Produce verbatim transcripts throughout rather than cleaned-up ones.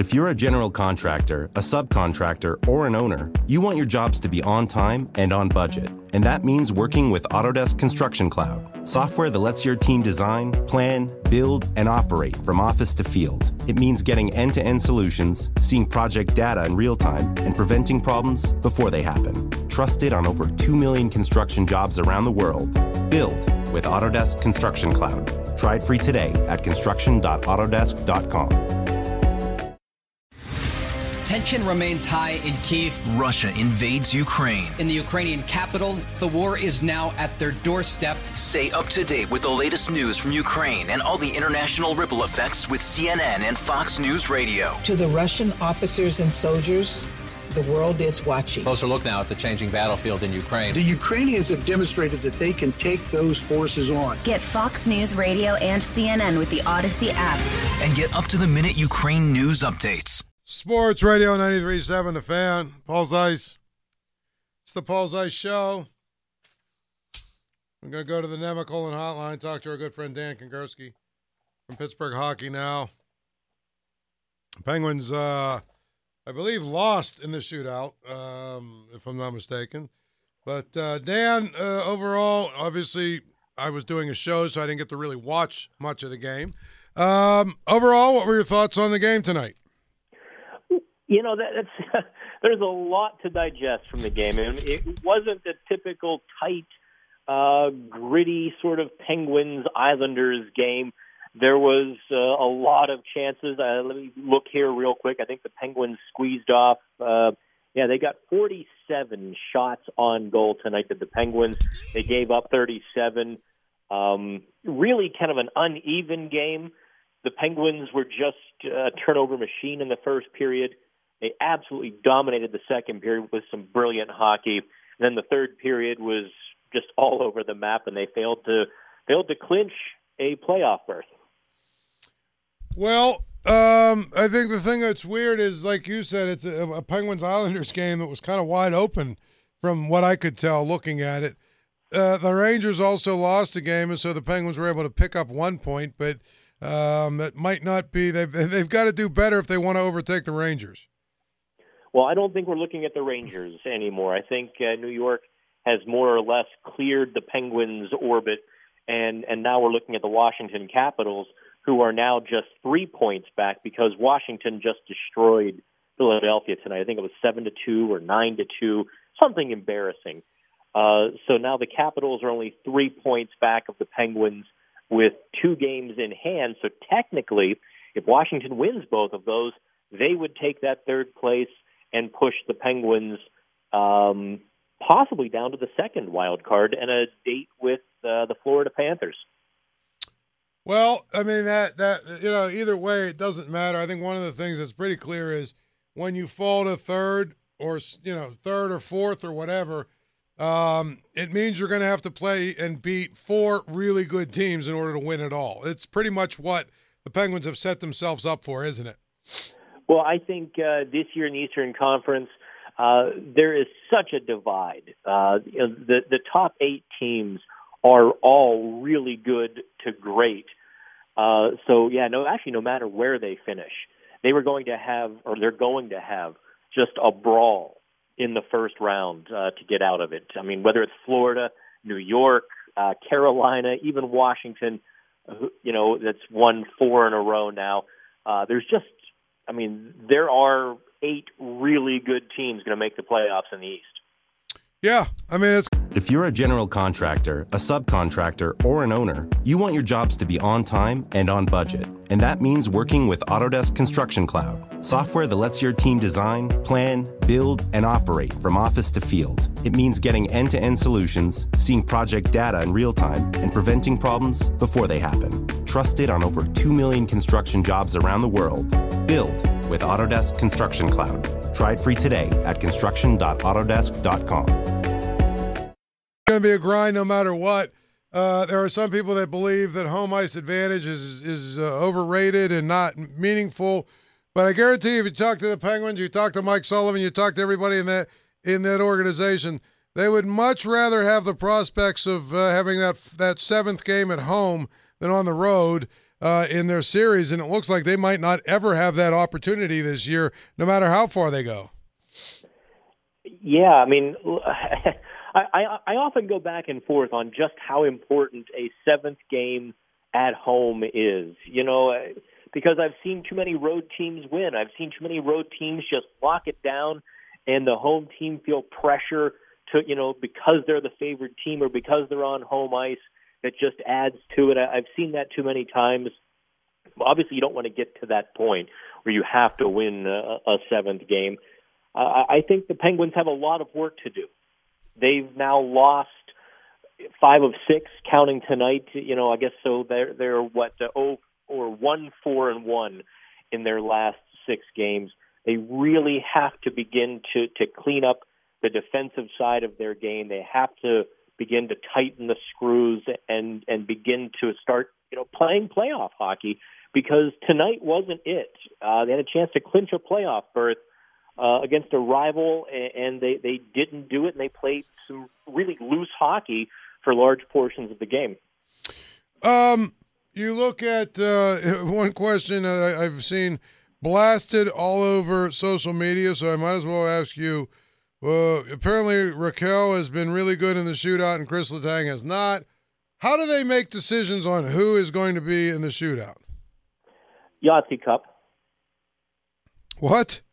If you're a general contractor, a subcontractor, or an owner, you want your jobs to be on time and on budget. And that means working with Autodesk Construction Cloud, software that lets your team design, plan, build, and operate from office to field. It means getting end-to-end solutions, seeing project data in real time, and preventing problems before they happen. Trusted on over two million construction jobs around the world. Build with Autodesk Construction Cloud. Try it free today at construction dot autodesk dot com. Tension remains high in Kyiv. Russia invades Ukraine. In the Ukrainian capital, the war is now at their doorstep. Stay up to date with the latest news from Ukraine and all the international ripple effects with C N N and Fox News Radio. To the Russian officers and soldiers, the world is watching. Closer look now at the changing battlefield in Ukraine. The Ukrainians have demonstrated that they can take those forces on. Get Fox News Radio and C N N with the Odyssey app. And get up-to-the-minute Ukraine news updates. Sports Radio ninety-three point seven, The Fan. Paul Zeiss. It's the Paul Zeiss Show. I'm going to go to the Nemacolin hotline, talk to our good friend Dan Kongursky from Pittsburgh Hockey Now. Penguins, uh, I believe, lost in the shootout, um, if I'm not mistaken. But, uh, Dan, uh, overall, obviously, I was doing a show, so I didn't get to really watch much of the game. Um, overall, what were your thoughts on the game tonight? You know, that, that's there's a lot to digest from the game. I mean, it wasn't the typical tight, uh, gritty sort of Penguins-Islanders game. There was uh, a lot of chances. Uh, let me look here real quick. I think the Penguins squeezed off. Uh, yeah, they got forty-seven shots on goal tonight to the Penguins. They gave up thirty-seven. Um, really kind of an uneven game. The Penguins were just a turnover machine in the first period. They absolutely dominated the second period with some brilliant hockey. And then the third period was just all over the map, and they failed to failed to clinch a playoff berth. Well, um, I think the thing that's weird is, like you said, it's a, a Penguins-Islanders game that was kind of wide open from what I could tell looking at it. Uh, the Rangers also lost a game, and so the Penguins were able to pick up one point, but um, that might not be – they've they've got to do better if they want to overtake the Rangers. Well, I don't think we're looking at the Rangers anymore. I think uh, New York has more or less cleared the Penguins' orbit, and, and now we're looking at the Washington Capitals, who are now just three points back because Washington just destroyed Philadelphia tonight. I think it was seven to two or nine to two, something embarrassing. Uh, so now the Capitals are only three points back of the Penguins with two games in hand. So technically, if Washington wins both of those, they would take that third place and push the Penguins um, possibly down to the second wild card and a date with uh, the Florida Panthers. Well, I mean, that, that you know, either way, it doesn't matter. I think one of the things that's pretty clear is when you fall to third or, you know, third or fourth or whatever, um, it means you're going to have to play and beat four really good teams in order to win it all. It's pretty much what the Penguins have set themselves up for, isn't it? Well, I think uh, this year in the Eastern Conference, uh, there is such a divide. Uh, you know, the, the top eight teams are all really good to great. Uh, so, yeah, no, actually, no matter where they finish, they were going to have, or they're going to have, just a brawl in the first round uh, to get out of it. I mean, whether it's Florida, New York, uh, Carolina, even Washington, you know, that's won four in a row now. Uh, there's just, I mean, there are eight really good teams going to make the playoffs in the East. Yeah, I mean, it's... If you're a general contractor, a subcontractor, or an owner, you want your jobs to be on time and on budget. And that means working with Autodesk Construction Cloud, software that lets your team design, plan, build, and operate from office to field. It means getting end-to-end solutions, seeing project data in real time, and preventing problems before they happen. Trusted on over two million construction jobs around the world. Build with Autodesk Construction Cloud. Try it free today at construction dot autodesk dot com. It's going to be a grind no matter what. Uh, there are some people that believe that home ice advantage is is uh, overrated and not meaningful. But I guarantee you, if you talk to the Penguins, you talk to Mike Sullivan, you talk to everybody in that in that organization, they would much rather have the prospects of uh, having that that seventh game at home than on the road. uh, in their series, and it looks like they might not ever have that opportunity this year, no matter how far they go. Yeah, I mean, I, I, I often go back and forth on just how important a seventh game at home is, you know, because I've seen too many road teams win. I've seen too many road teams just lock it down and the home team feel pressure to, you know, because they're the favored team or because they're on home ice, that just adds to it. I've seen that too many times. Obviously, you don't want to get to that point where you have to win a, a seventh game. Uh, I think the Penguins have a lot of work to do. They've now lost five of six, counting tonight. You know, I guess so. They're they're what uh, oh or one four and one in their last six games. They really have to begin to to clean up the defensive side of their game. They have to begin to tighten the screws and and begin to start you know playing playoff hockey, because tonight wasn't it. Uh, they had a chance to clinch a playoff berth Uh, against a rival, and they, they didn't do it, and they played some really loose hockey for large portions of the game. Um, you look at uh, one question that I, I've seen blasted all over social media, so I might as well ask you. Uh, apparently, Raquel has been really good in the shootout, and Chris Letang has not. How do they make decisions on who is going to be in the shootout? Yahtzee Cup. What?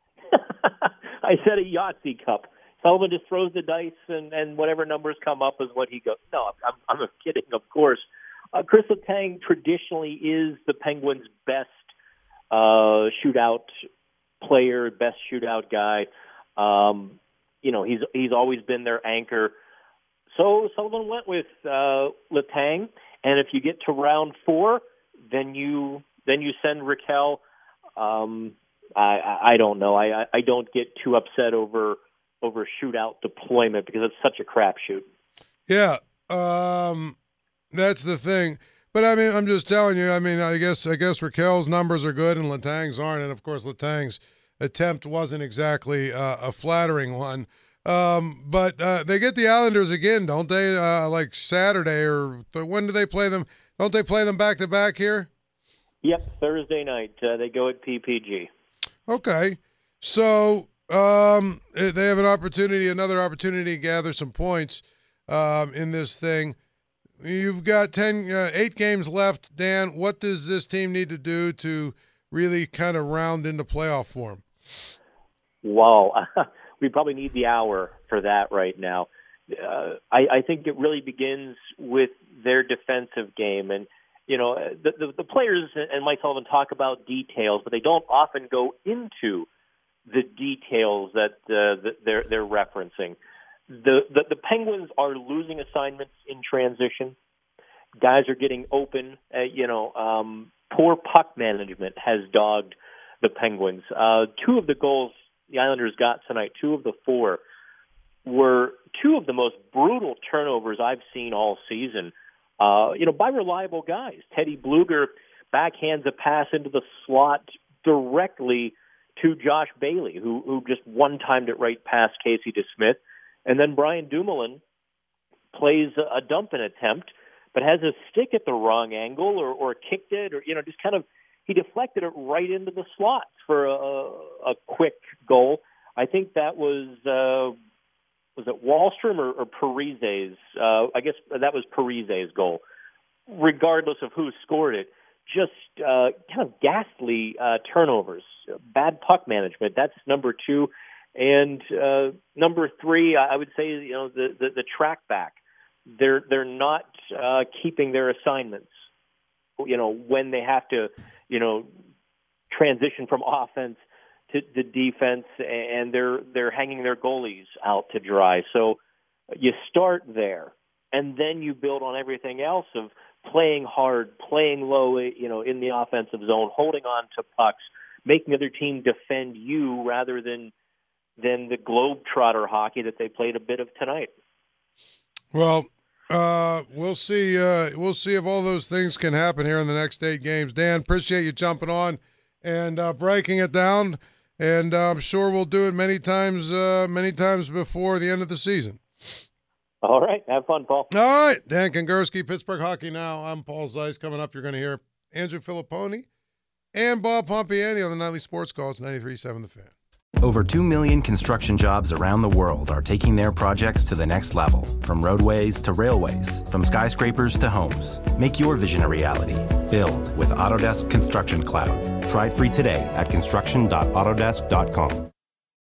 I said a Yahtzee Cup. Sullivan just throws the dice, and, and whatever numbers come up is what he goes. No, I'm, I'm kidding, of course. Uh, Chris Letang traditionally is the Penguins' best uh, shootout player, best shootout guy. Um, you know, he's he's always been their anchor. So Sullivan went with uh, Letang, and if you get to round four, then you then you send Raquel. Um, I, I don't know. I, I don't get too upset over over shootout deployment because it's such a crapshoot. Yeah, um, that's the thing. But I mean, I'm just telling you. I mean, I guess I guess Raquel's numbers are good and Letang's aren't, and of course Letang's attempt wasn't exactly uh, a flattering one. Um, but uh, they get the Islanders again, don't they? Uh, like Saturday or th- when do they play them? Don't they play them back to back here? Yep, Thursday night. Uh, they go at P P G. Okay, so um, they have an opportunity, another opportunity to gather some points um, in this thing. You've got ten, uh, eight games left, Dan. What does this team need to do to really kind of round into playoff form? Wow, we probably need the hour for that right now. Uh, I, I think it really begins with their defensive game. And You know, the, the the players and Mike Sullivan talk about details, but they don't often go into the details that, uh, that they're they're referencing. The, the the Penguins are losing assignments in transition. Guys are getting open. Uh, you know, um, poor puck management has dogged the Penguins. Uh, two of the goals the Islanders got tonight, two of the four, were two of the most brutal turnovers I've seen all season. Uh, you know, by reliable guys. Teddy Bluger backhands a pass into the slot directly to Josh Bailey, who who just one-timed it right past Casey DeSmith. And then Brian Dumoulin plays a dump-in attempt, but has a stick at the wrong angle or, or kicked it, or, you know, just kind of, he deflected it right into the slot for a, a quick goal. I think that was... Uh, Was it Wallstrom or, or Parise's? Uh, I guess that was Parise's goal. Regardless of who scored it, just uh, kind of ghastly uh, turnovers, bad puck management. That's number two, and uh, number three, I would say, you know, the the, the track back. They're they're not uh, keeping their assignments. You know, when they have to, you know, transition from offense to the defense, and they're they're hanging their goalies out to dry. So you start there, and then you build on everything else of playing hard, playing low, you know, in the offensive zone, holding on to pucks, making the other team defend you rather than than the globetrotter hockey that they played a bit of tonight. Well, uh, we'll see. Uh, we'll see if all those things can happen here in the next eight games. Dan, appreciate you jumping on and uh, breaking it down. And uh, I'm sure we'll do it many times, uh, many times before the end of the season. All right. Have fun, Paul. All right. Dan Kongursky, Pittsburgh Hockey Now. I'm Paul Zeiss. Coming up, you're going to hear Andrew Filipponi, and Bob Pompiani on the Nightly Sports Calls, ninety-three point seven The Fan. Over two million construction jobs around the world are taking their projects to the next level. From roadways to railways, from skyscrapers to homes. Make your vision a reality. Build with Autodesk Construction Cloud. Try it free today at construction dot autodesk dot com.